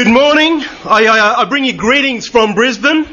Good morning. I bring you greetings from Brisbane.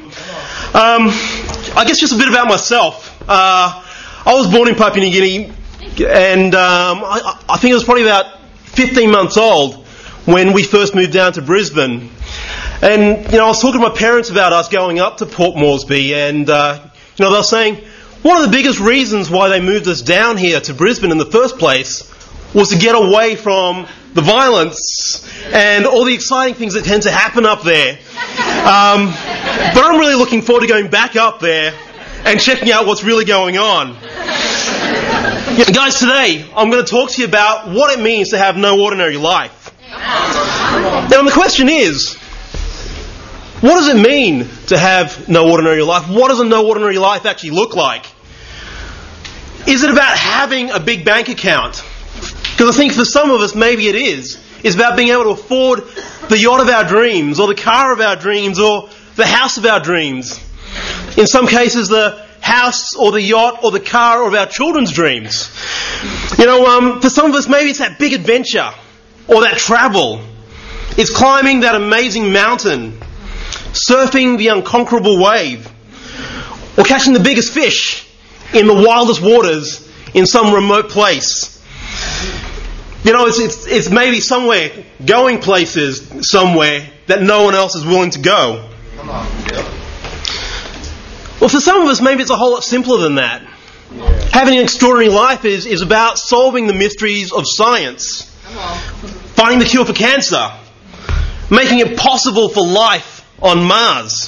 I guess just a bit about myself. I was born in Papua New Guinea, and I think I was probably about 15 months old when we first moved down to Brisbane. And I was talking to my parents about us going up to Port Moresby, and they were saying one of the biggest reasons why they moved us down here to Brisbane in the first place was to get away from the violence and all the exciting things that tend to happen up there. But I'm really looking forward to going back up there and checking out what's really going on. Guys, today I'm going to talk to you about what it means to have no ordinary life. Now the question is, what does it mean to have no ordinary life? What does a no ordinary life actually look like? Is it about having a big bank account? Because I think for some of us, maybe it is. It's about being able to afford the yacht of our dreams, or the car of our dreams, or the house of our dreams. In some cases, the house or the yacht or the car of our children's dreams. For some of us, maybe it's that big adventure or that travel. It's climbing that amazing mountain, surfing the unconquerable wave, or catching the biggest fish in the wildest waters in some remote place. It's maybe somewhere, going places somewhere that no one else is willing to go. Well, for some of us, maybe it's a whole lot simpler than that. Having an extraordinary life is about solving the mysteries of science, finding the cure for cancer, making it possible for life on Mars.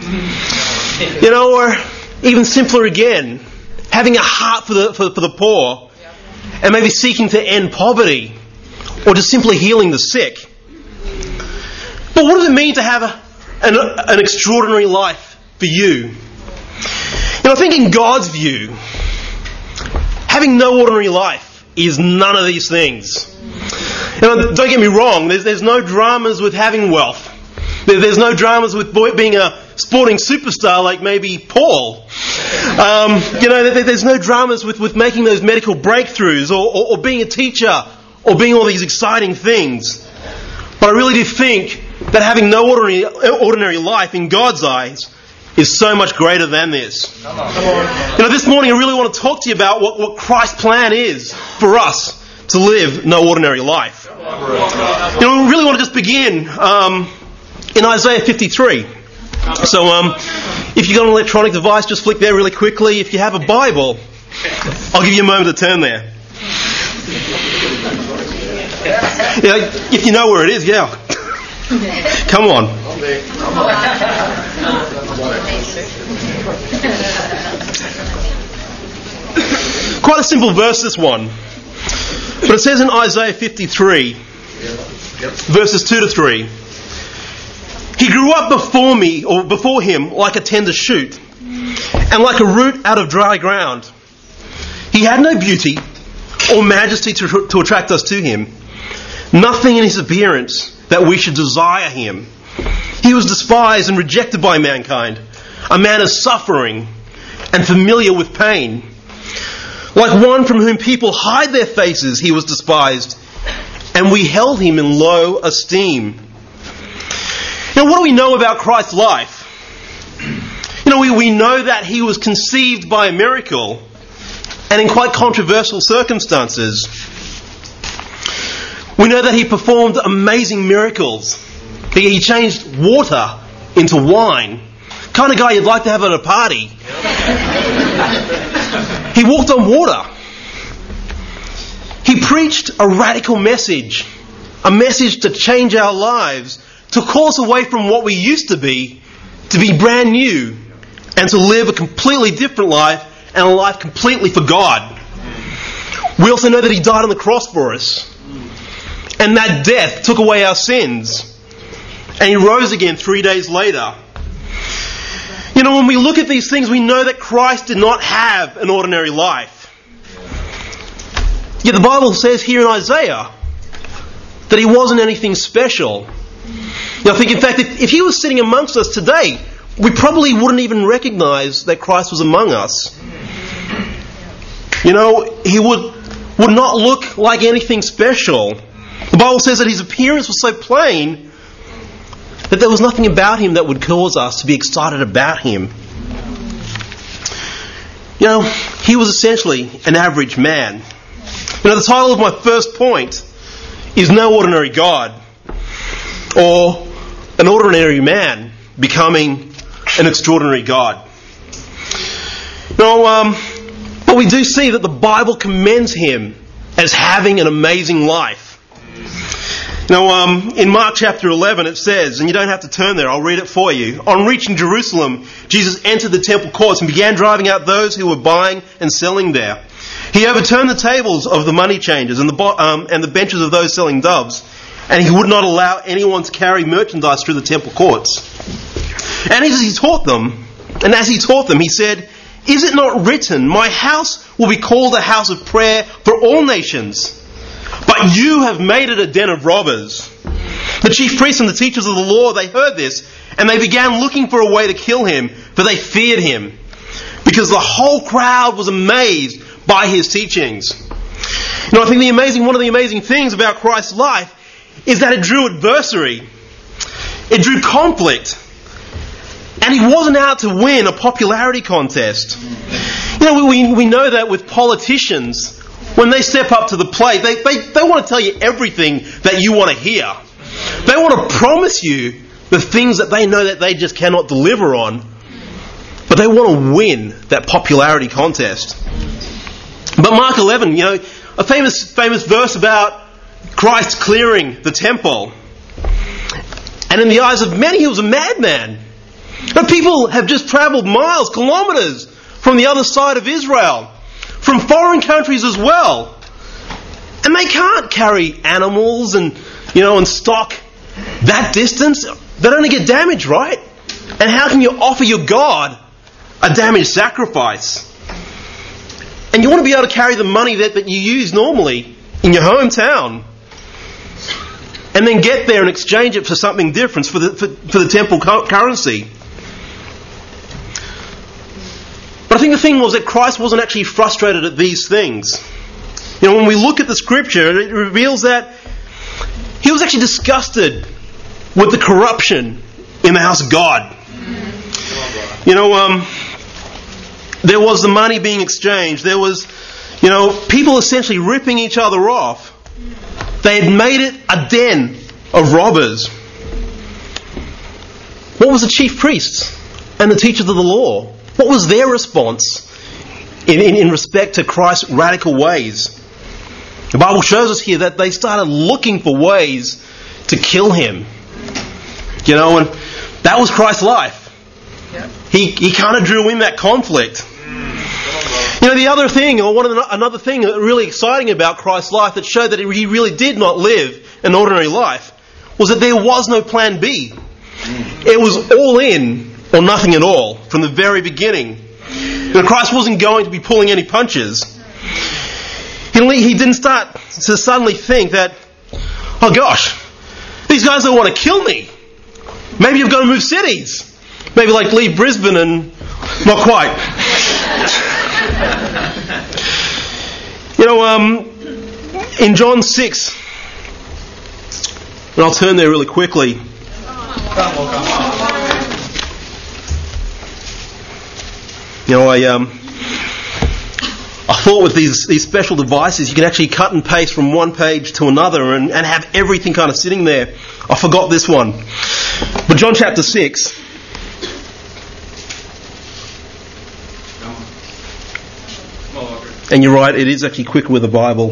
Or even simpler again, having a heart for the poor, and maybe seeking to end poverty, or just simply healing the sick. But what does it mean to have an extraordinary life for you? I think in God's view, having no ordinary life is none of these things. Don't get me wrong, there's no dramas with having wealth. There's no dramas with being a sporting superstar like maybe Paul. There's no dramas with making those medical breakthroughs or being a teacher or being all these exciting things. But I really do think that having no ordinary life in God's eyes is so much greater than this. This morning I really want to talk to you about what Christ's plan is for us to live no ordinary life. We really want to just begin in Isaiah 53. So if you've got an electronic device, just flick there really quickly. If you have a Bible, I'll give you a moment to turn there. If you know where it is, yeah. Come on. Quite a simple verse, this one. But it says in Isaiah 53, verses 2 to 3, He grew up before him like a tender shoot, and like a root out of dry ground. He had no beauty or majesty to attract us to him. Nothing in his appearance that we should desire him. He was despised and rejected by mankind, a man of suffering and familiar with pain. Like one from whom people hide their faces, he was despised, and we held him in low esteem. What do we know about Christ's life? We know that he was conceived by a miracle and in quite controversial circumstances. We know that he performed amazing miracles. He changed water into wine. Kind of guy you'd like to have at a party. He walked on water. He preached a radical message, a message to change our lives, to call us away from what we used to be brand new, and to live a completely different life, and a life completely for God. We also know that he died on the cross for us, and that death took away our sins, and he rose again 3 days later. When we look at these things, we know that Christ did not have an ordinary life. Yet the Bible says here in Isaiah that he wasn't anything special. I think, in fact, if he was sitting amongst us today, we probably wouldn't even recognize that Christ was among us. He would not look like anything special. The Bible says that his appearance was so plain that there was nothing about him that would cause us to be excited about him. You know, he was essentially an average man. You know, the title of my first point is No Ordinary God, or an ordinary man becoming an extraordinary God. You know, but we do see that the Bible commends him as having an amazing life. You know, in Mark chapter 11 it says, and you don't have to turn there, I'll read it for you. On reaching Jerusalem, Jesus entered the temple courts and began driving out those who were buying and selling there. He overturned the tables of the money changers and the benches of those selling doves, and he would not allow anyone to carry merchandise through the temple courts. And as he taught them, he said, "Is it not written, my house will be called a house of prayer for all nations? But you have made it a den of robbers." The chief priests and the teachers of the law, they heard this, and they began looking for a way to kill him, for they feared him, because the whole crowd was amazed by his teachings. You know, I think one of the amazing things about Christ's life is that it drew adversary. It drew conflict. And he wasn't out to win a popularity contest. You know, we know that with politicians, when they step up to the plate, they want to tell you everything that you want to hear. They want to promise you the things that they know that they just cannot deliver on. But they want to win that popularity contest. But Mark 11, you know, a famous verse about Christ clearing the temple. And in the eyes of many, he was a madman. But people have just travelled miles, kilometres from the other side of Israel, from foreign countries as well. And they can't carry animals and stock that distance. They'd only get damaged, right? And how can you offer your God a damaged sacrifice? And you want to be able to carry the money that you use normally in your hometown, and then get there and exchange it for something different, for the temple currency. But I think the thing was that Christ wasn't actually frustrated at these things. You know, when we look at the scripture, it reveals that he was actually disgusted with the corruption in the house of God. You know, there was the money being exchanged. There was, people essentially ripping each other off. They had made it a den of robbers. What was the chief priests and the teachers of the law? What was their response in respect to Christ's radical ways? The Bible shows us here that they started looking for ways to kill him. And that was Christ's life. He kind of drew in that conflict. The other thing, or another thing really exciting about Christ's life that showed that he really did not live an ordinary life was that there was no plan B. It was all in or nothing at all from the very beginning. Christ wasn't going to be pulling any punches. He didn't start to suddenly think that, oh gosh, these guys don't want to kill me. Maybe I've got to move cities. Maybe like leave Brisbane and not quite. In John 6, and I'll turn there really quickly. I thought with these special devices you can actually cut and paste from one page to another and have everything kind of sitting there. I forgot this one. But John chapter 6. And you're right, it is actually quicker with the Bible.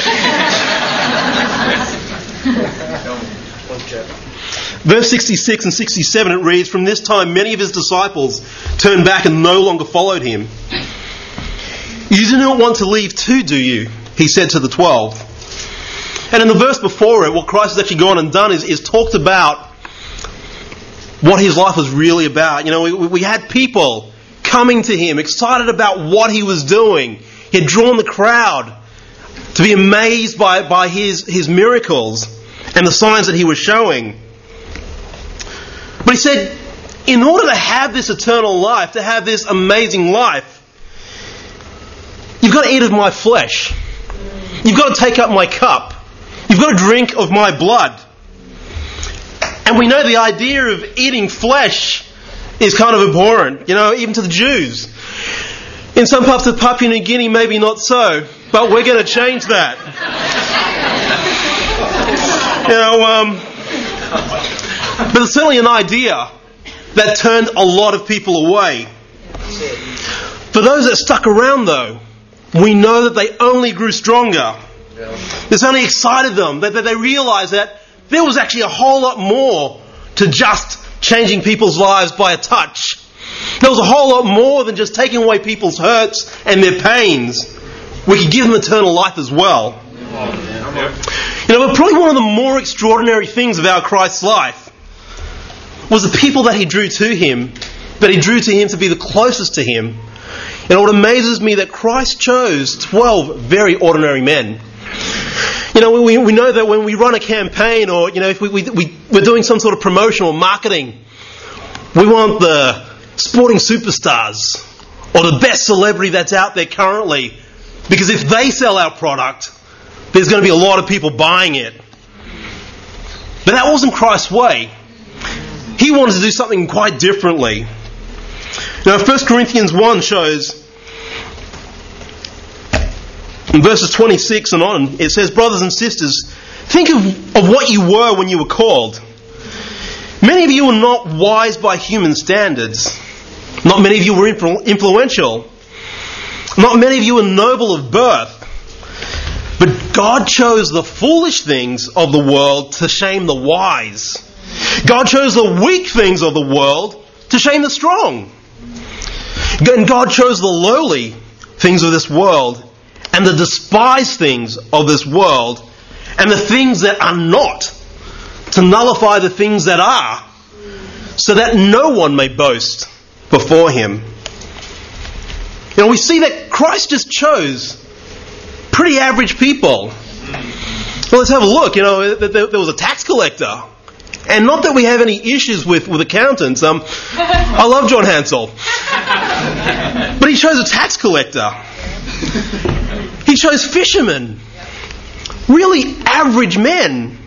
Verse 66 and 67, it reads, "From this time many of his disciples turned back and no longer followed him. 'You do not want to leave too, do you?' he said to the 12. And in the verse before it, what Christ has actually gone and done is talked about what his life was really about. We had people coming to him, excited about what he was doing. He had drawn the crowd to be amazed by his miracles and the signs that he was showing. But he said, in order to have this eternal life, to have this amazing life, you've got to eat of my flesh. You've got to take up my cup. You've got to drink of my blood. And we know the idea of eating flesh is kind of abhorrent, even to the Jews. In some parts of Papua New Guinea, maybe not so, but we're going to change that. But there's certainly an idea that turned a lot of people away. For those that stuck around, though, we know that they only grew stronger. This only excited them, that they realised that there was actually a whole lot more to just changing people's lives by a touch. There was a whole lot more than just taking away people's hurts and their pains. We could give them eternal life as well. But probably one of the more extraordinary things about Christ's life was the people that he drew to him, that he drew to him to be the closest to him. And what amazes me that Christ chose 12 very ordinary men. We know that when we run a campaign or, if we're doing some sort of promotion or marketing, we want the sporting superstars or the best celebrity that's out there currently. Because if they sell our product, there's going to be a lot of people buying it. But that wasn't Christ's way. He wanted to do something quite differently. 1 Corinthians 1 shows, in verses 26 and on, it says, "Brothers and sisters, think of what you were when you were called. Many of you were not wise by human standards. Not many of you were influential. Not many of you were noble of birth. But God chose the foolish things of the world to shame the wise. God chose the weak things of the world to shame the strong. And God chose the lowly things of this world and the despised things of this world and the things that are not to nullify the things that are, so that no one may boast before him." We see that Christ just chose pretty average people. Well, let's have a look. There was a tax collector. And not that we have any issues with accountants. I love John Hansel. But he chose a tax collector. He chose fishermen. Really average men.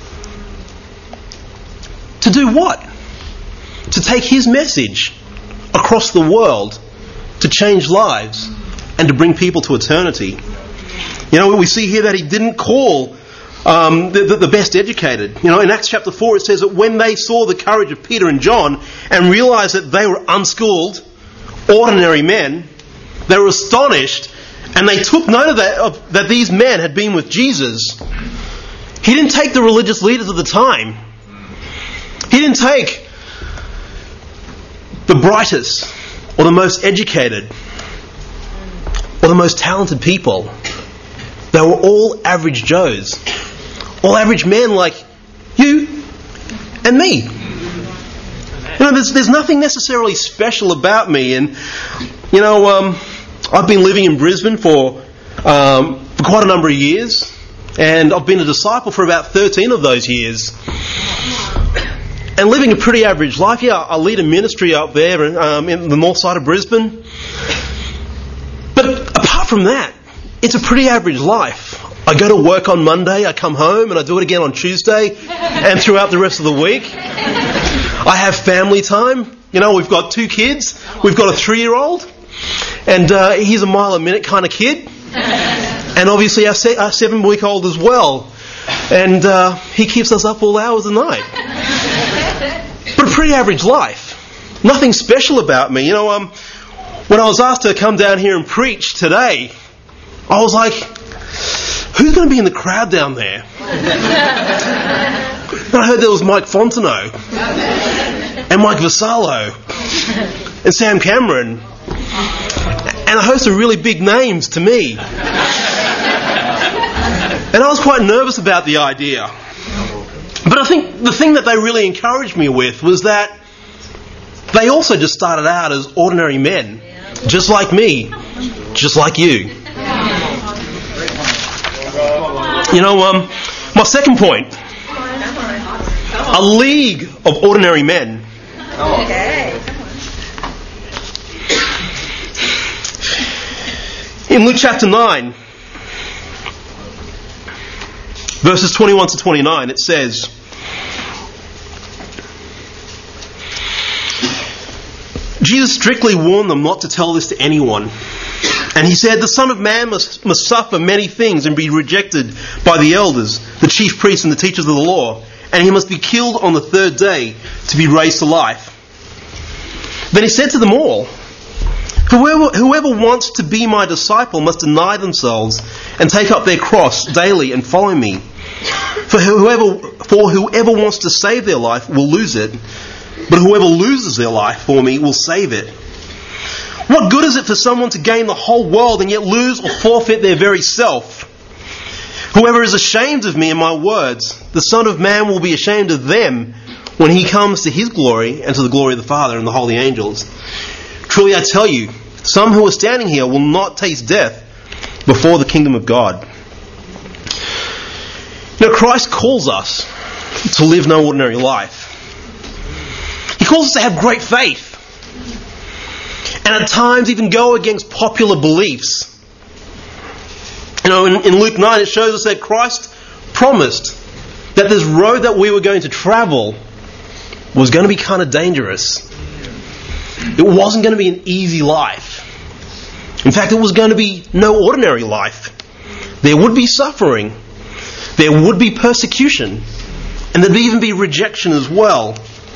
To do what? To take his message across the world, to change lives, and to bring people to eternity. We see here that he didn't call the best educated. In Acts chapter 4 it says that when they saw the courage of Peter and John and realised that they were unschooled, ordinary men, they were astonished, and they took note of that these men had been with Jesus. He didn't take the religious leaders of the time. He didn't take the brightest or the most educated or the most talented people. They were all average Joes. All average men like you and me. There's nothing necessarily special about me. And, I've been living in Brisbane for quite a number of years. And I've been a disciple for about 13 of those years. And living a pretty average life. Yeah, I lead a ministry up there in the north side of Brisbane. But apart from that, it's a pretty average life. I go to work on Monday, I come home, and I do it again on Tuesday and throughout the rest of the week. I have family time. We've got 2 kids. We've got a 3-year-old. And he's a mile a minute kind of kid. And obviously our 7-week-old as well. And he keeps us up all hours of the night. But a pretty average life. Nothing special about me. When I was asked to come down here and preach today, I was like, who's going to be in the crowd down there? And I heard there was Mike Fontenot and Mike Vasallo and Sam Cameron and a host of really big names to me. And I was quite nervous about the idea. But I think the thing that they really encouraged me with was that they also just started out as ordinary men, just like me, just like you. My second point, a league of ordinary men. Okay. In Luke chapter 9, verses 21 to 29, it says, Jesus strictly warned them not to tell this to anyone. And he said, the Son of Man must suffer many things and be rejected by the elders, the chief priests and the teachers of the law. And he must be killed on the third day to be raised to life. Then he said to them all, whoever wants to be my disciple must deny themselves and take up their cross daily and follow me. For whoever wants to save their life will lose it, but whoever loses their life for me will save it. What good is it for someone to gain the whole world and yet lose or forfeit their very self? Whoever is ashamed of me and my words, the Son of Man will be ashamed of them when he comes to his glory and to the glory of the Father and the holy angels. Truly I tell you, some who are standing here will not taste death before the kingdom of God. You know, Christ calls us to live no ordinary life. He calls us to have great faith. And at times even go against popular beliefs. You know, in Luke 9 it shows us that Christ promised that this road that we were going to travel was going to be kind of dangerous. It wasn't going to be an easy life. In fact, it was going to be no ordinary life. There would be suffering. There would be persecution. And there'd even be rejection as well.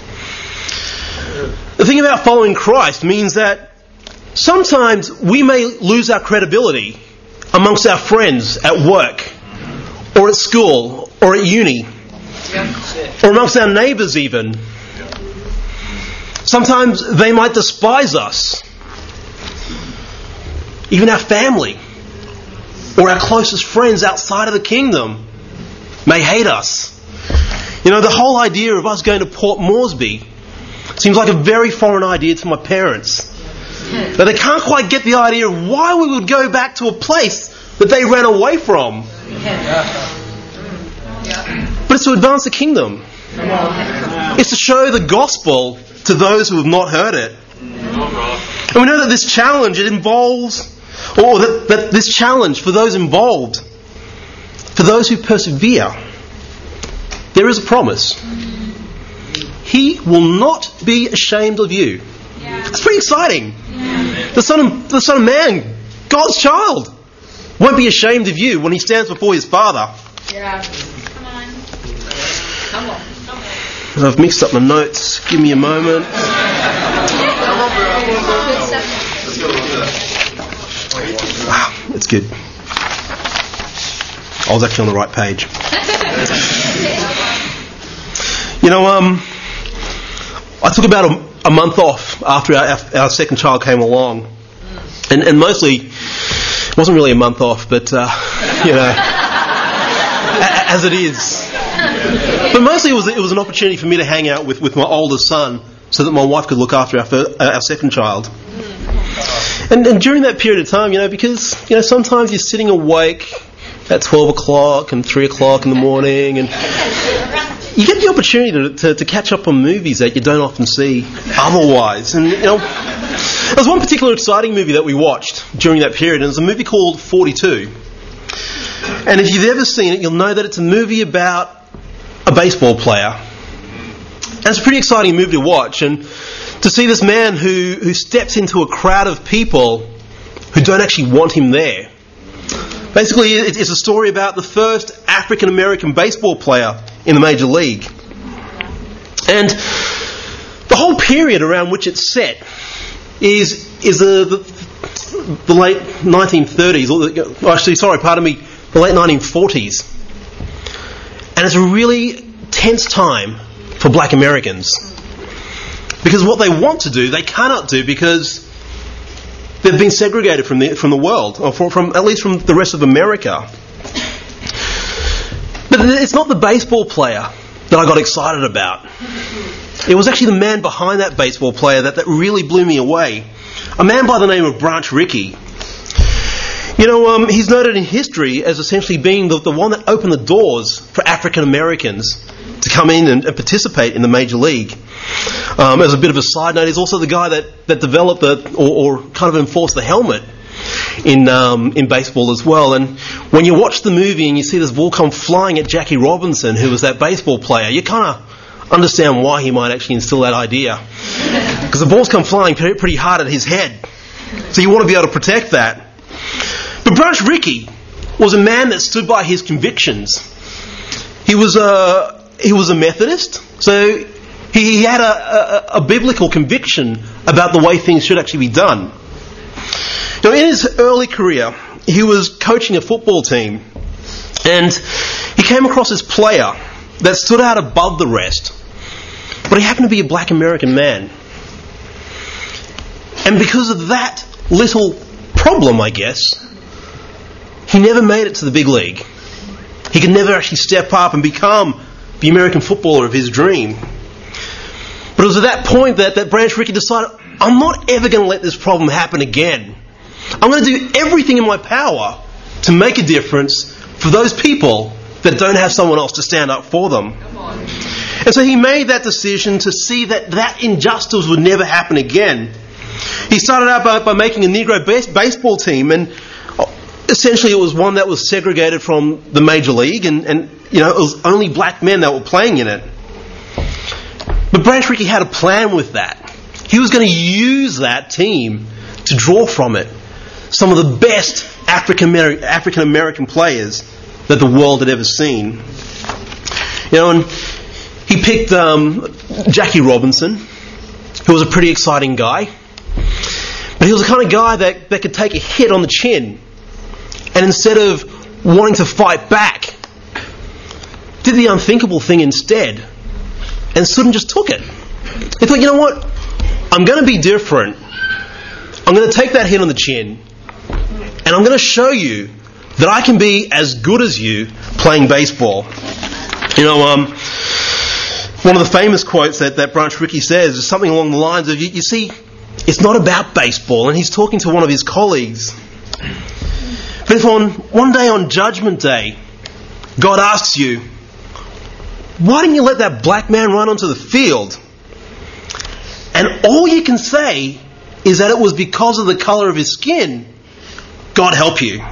The thing about following Christ means that sometimes we may lose our credibility amongst our friends at work, or at school, or at uni, or amongst our neighbours even. Sometimes they might despise us. Even our family, or our closest friends outside of the kingdom may hate us. You know, the whole idea of us going to Port Moresby seems like a very foreign idea to my parents. But they can't quite get the idea of why we would go back to a place that they ran away from. But it's to advance the kingdom. It's to show the gospel to those who have not heard it. And we know that this challenge, it involves, or that this challenge for those involved, for those who persevere, there is a promise. He will not be ashamed of you. It's pretty exciting. The Son of Man, God's child, won't be ashamed of you when he stands before his Father. Yeah. Come on. I've mixed up my notes. Give me a moment. Wow, it's good. I was actually on the right page. You know, I took about a month off after our second child came along. And mostly, it wasn't really a month off, but, you know, as it is. But mostly it was an opportunity for me to hang out with my older son so that my wife could look after our second child. And during that period of time, you know, because, you know, sometimes you're sitting awake at 12 o'clock and 3 o'clock in the morning, and you get the opportunity to catch up on movies that you don't often see otherwise. And, you know, there was one particular exciting movie that we watched during that period, and it was a movie called 42. And if you've ever seen it, you'll know that it's a movie about a baseball player. And it's a pretty exciting movie to watch, and to see this man who steps into a crowd of people who don't actually want him there. Basically, it's a story about the first African-American baseball player in the Major League. And the whole period around which it's set is the late 1930s, the late 1940s. And it's a really tense time for black Americans. Because what they want to do, they cannot do because they've been segregated from the world, or from at least from the rest of America. But it's not the baseball player that I got excited about. It was actually the man behind that baseball player that really blew me away. A man by the name of Branch Rickey. You know, he's noted in history as essentially being the one that opened the doors for African Americans to come in and participate in the Major League. As a bit of a side note, he's also the guy that developed or kind of enforced the helmet in baseball as well. And when you watch the movie and you see this ball come flying at Jackie Robinson, who was that baseball player, you kind of understand why he might actually instill that idea. because the balls come flying pretty hard at his head. So you want to be able to protect that. But Branch Rickey was a man that stood by his convictions. He was a Methodist, so he had a biblical conviction about the way things should actually be done. Now, in his early career, he was coaching a football team, and he came across this player that stood out above the rest, but he happened to be a black American man. And because of that little problem, I guess, he never made it to the big league. He could never actually step up and become the American footballer of his dream. But it was at that point that Branch Rickey decided, I'm not ever going to let this problem happen again. I'm going to do everything in my power to make a difference for those people that don't have someone else to stand up for them. And so he made that decision to see that injustice would never happen again. He started out by making a Negro baseball team, and essentially it was one that was segregated from the major league, and it was only black men that were playing in it. But Branch Rickey had a plan with that. He was going to use that team to draw from it some of the best African American players that the world had ever seen. And he picked Jackie Robinson, who was a pretty exciting guy. But he was the kind of guy that could take a hit on the chin, and instead of wanting to fight back, did the unthinkable thing instead, and stood and just took it. He thought, you know what? I'm going to be different. I'm going to take that hit on the chin, and I'm going to show you that I can be as good as you playing baseball. One of the famous quotes that Branch Rickey says is something along the lines of, you see, it's not about baseball. And he's talking to one of his colleagues. But if one day on Judgment Day, God asks you, why didn't you let that black man run onto the field? And all you can say is that it was because of the colour of his skin. God help you.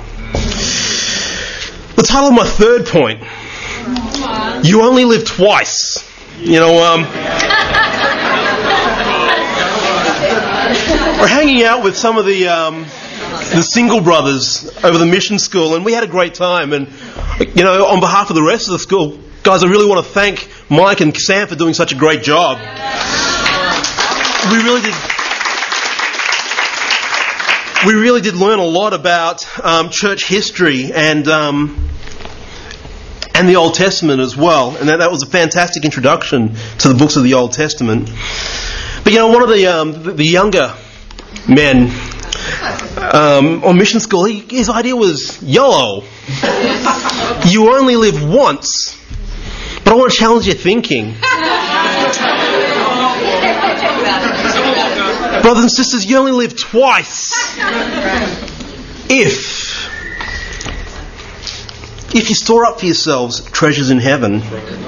The title of my third point, you only live twice. We're hanging out with some of the single brothers over the mission school, and we had a great time. And on behalf of the rest of the school, guys, I really want to thank Mike and Sam for doing such a great job. We really did learn a lot about church history and the Old Testament as well, and that was a fantastic introduction to the books of the Old Testament. But one of the younger men on mission school, his idea was YOLO. You only live once. But I want to challenge your thinking. Brothers and sisters, you only live twice. If you store up for yourselves treasures in heaven.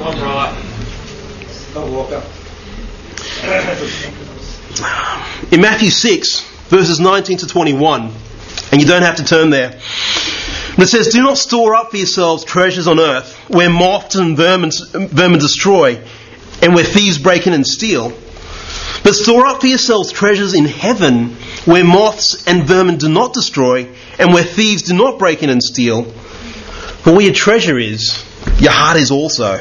In Matthew 6, verses 19 to 21, and you don't have to turn there, but it says, do not store up for yourselves treasures on earth, where moths and vermin destroy, and where thieves break in and steal. But store up for yourselves treasures in heaven, where moths and vermin do not destroy, and where thieves do not break in and steal. For where your treasure is, your heart is also.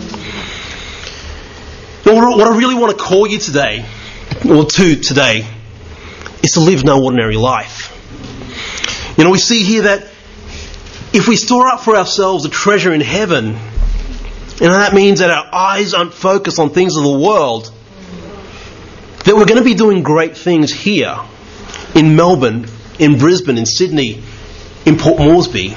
Now, what I really want to call you today, is to live no ordinary life. We see here that if we store up for ourselves a treasure in heaven, that means that our eyes aren't focused on things of the world, that we're going to be doing great things here, in Melbourne, in Brisbane, in Sydney, in Port Moresby.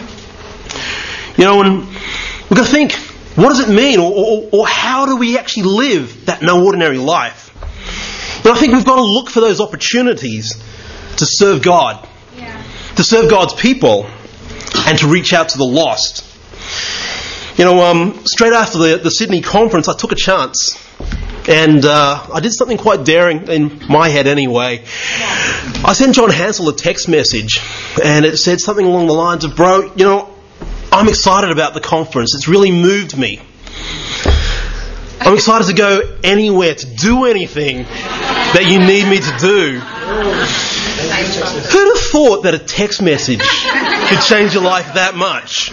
And we've got to think, what does it mean, or how do we actually live that no ordinary life? I think we've got to look for those opportunities to serve God, to serve God's people, and to reach out to the lost. Straight after the Sydney conference, I took a chance, and I did something quite daring in my head anyway. I sent John Hansel a text message, and it said something along the lines of, bro, I'm excited about the conference. It's really moved me. I'm excited to go anywhere, to do anything that you need me to do. Who'd have thought that a text message could change your life that much?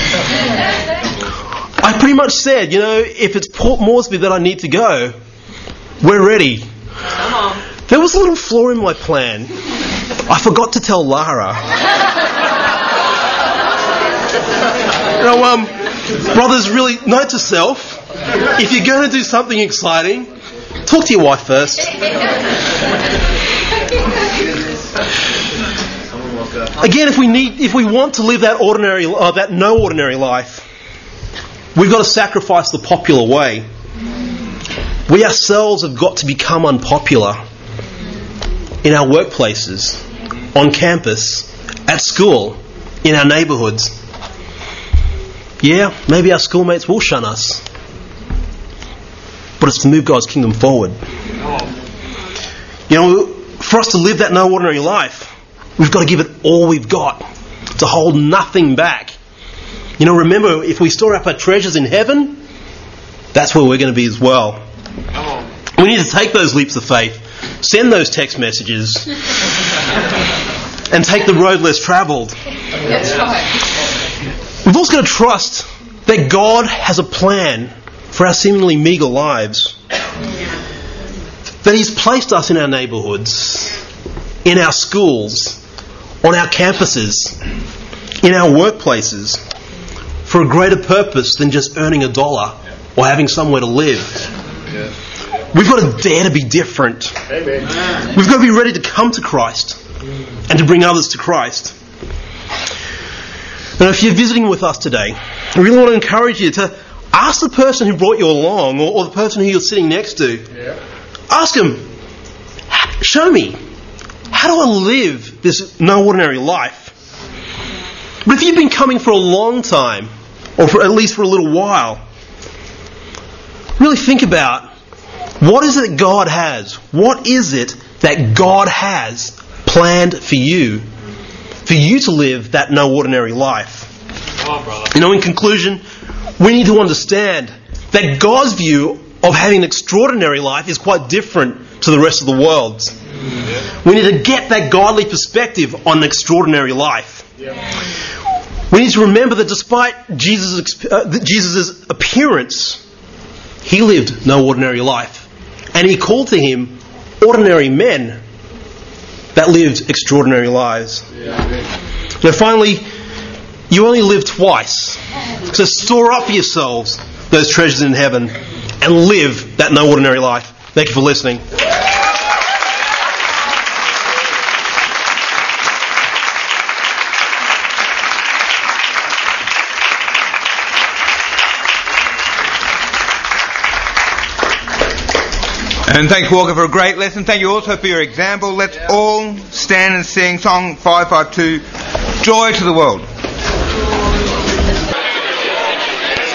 I pretty much said, if it's Port Moresby that I need to go, we're ready. There was a little flaw in my plan. I forgot to tell Lara. Brothers, really, note to self, if you're going to do something exciting, talk to your wife first. Again, if we want to live that no ordinary life, we've got to sacrifice the popular way. We ourselves have got to become unpopular in our workplaces, on campus, at school, in our neighbourhoods. Yeah, maybe our schoolmates will shun us, but it's to move God's kingdom forward. For us to live that no ordinary life, we've got to give it all we've got, to hold nothing back. Remember, if we store up our treasures in heaven, that's where we're going to be as well. We need to take those leaps of faith, send those text messages, and take the road less travelled. That's right. We've also got to trust that God has a plan for our seemingly meagre lives. That He's placed us in our neighbourhoods, in our schools, on our campuses, in our workplaces, for a greater purpose than just earning $1 or having somewhere to live. We've got to dare to be different. Amen. We've got to be ready to come to Christ and to bring others to Christ. Now, if you're visiting with us today, I really want to encourage you to ask the person who brought you along, or the person who you're sitting next to. Ask them, show me, how do I live this no ordinary life? But if you've been coming for a long time, or at least for a little while, really think about, what is it that God has? What is it that God has planned for you to live that no ordinary life? In conclusion, we need to understand that God's view of having an extraordinary life is quite different to the rest of the world's. We need to get that godly perspective on an extraordinary life. We need to remember that despite Jesus' appearance, He lived no ordinary life. And He called to Him ordinary men that lived extraordinary lives. Now finally, you only live twice. So store up for yourselves those treasures in heaven and live that no ordinary life. Thank you for listening. And thank you, Walker, for a great lesson. Thank you also for your example. Let's all stand and sing song 552, Joy to the World.